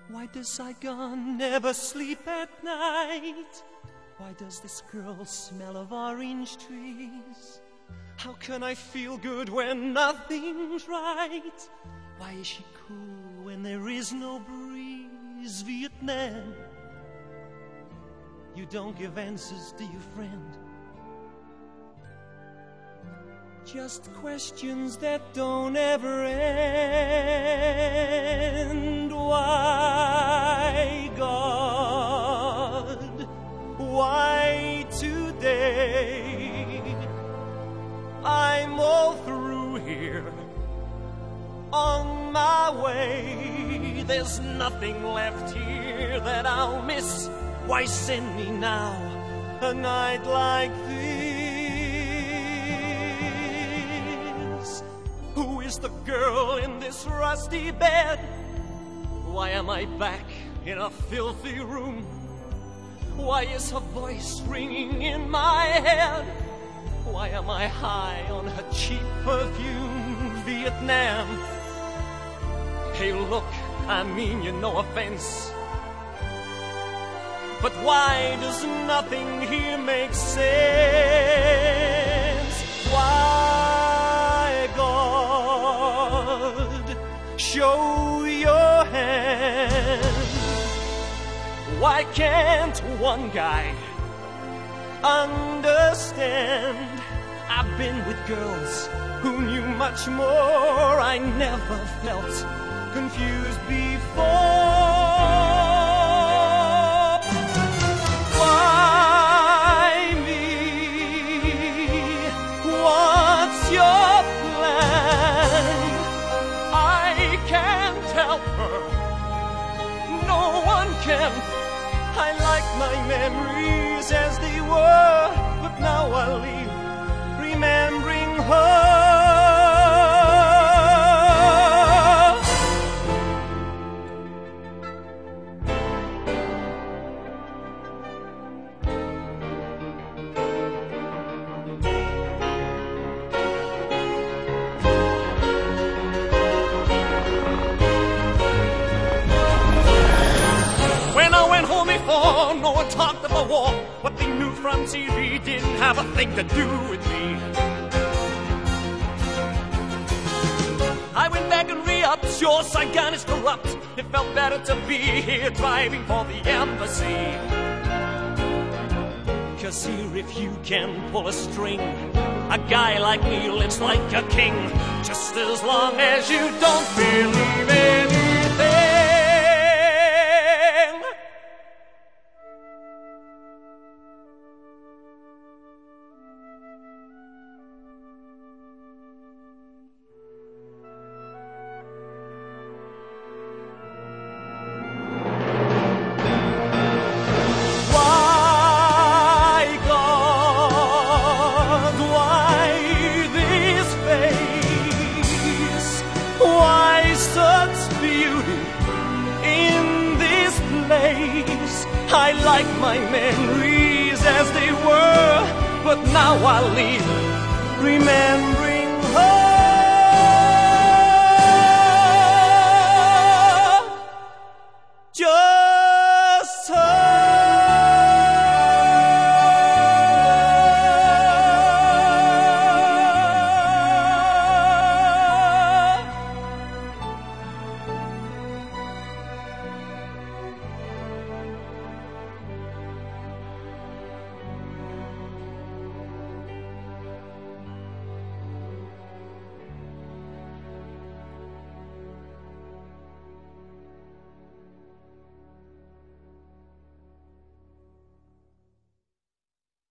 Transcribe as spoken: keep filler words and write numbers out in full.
Why does Saigon never sleep at night? Why does this girl smell of orange trees? How can I feel good when nothing's right? Why is she cool when there is no breeze? Vietnam, you don't give answers, do you, friend? Just questions that don't ever end. Why, God? Why today? I'm all through here, on my way. There's nothing left here that I'll miss. Why send me now a night like this? Who is the girl in this rusty bed? Why am I back in a filthy room? Why is her voice ringing in my head? Why am I high on her cheap perfume? Vietnam. Hey, look, I mean you, no offense, but why does nothing here make sense? Why, God, show your hand? Why can't one guy understand? I've been with girls who knew much more. I never felt confused before. Why me? What's your plan? I can't help her, no one can. I like my memories as they were, but now I'll leave remembering her. No one talked of the war. What they knew from T V didn't have a thing to do with me. I went back and re-upped. Sure, Saigon is corrupt. It felt better to be here driving for the embassy. Cause here if you can pull a string, a guy like me lives like a king. Just as long as you don't believe anything. I like my memories as they were, but now I'll leave remembering.